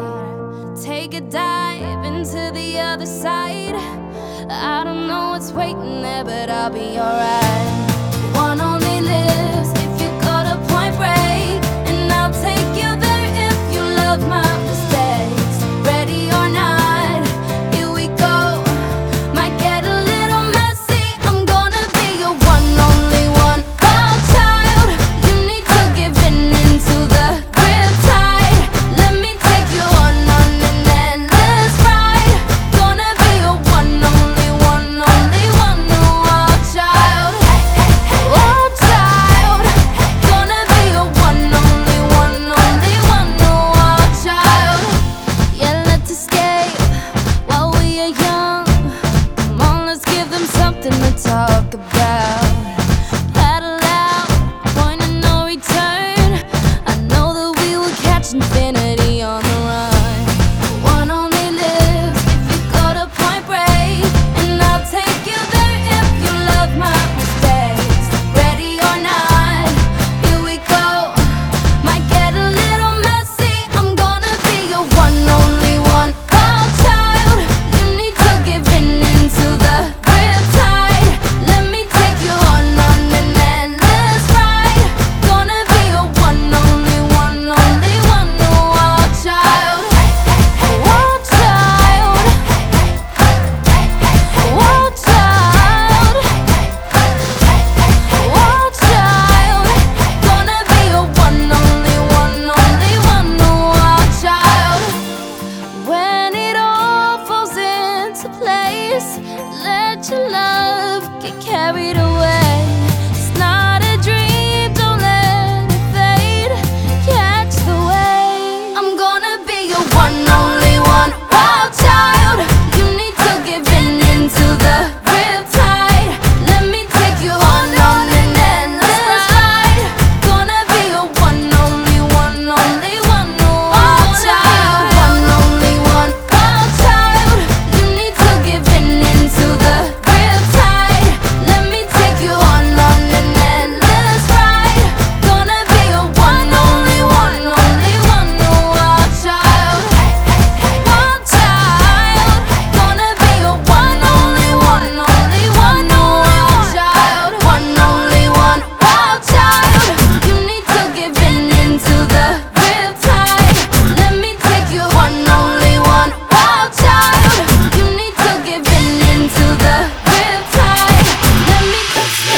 Take a dive into the other side. I don't know what's waiting there, but I'll be alright. One only lives if you go to Point Break, and I'll take you there if you love my mistakes. Ready or not, here we go. Might get a little messy. I'm gonna be your one only one wild child. You need to give in into the riptide. Let me take you on an endless ride. Gonna be your one only wild child. Wild child. Gonna be your one only wild child. Yeah, let's escape while we are young. Come on, let's give them something to talk about. Paddle out, point of no return. I know that we will catch infinity on the run. One only lives if you go to Point Break, and I'll take you there if you love my mistakes. Ready or not, here we go. Might get a little messy. I'm gonna be your one only wild child. You need to give in into the riptide. Let me take you on an endless ride. Gonna be your one only wild child. Wild child. Wild child. Wild child. Gonna be your one only wild child. When it all falls into place, let your love get carried away. It's not a dream, don't let it fade. Catch the wave. I'm gonna be your one only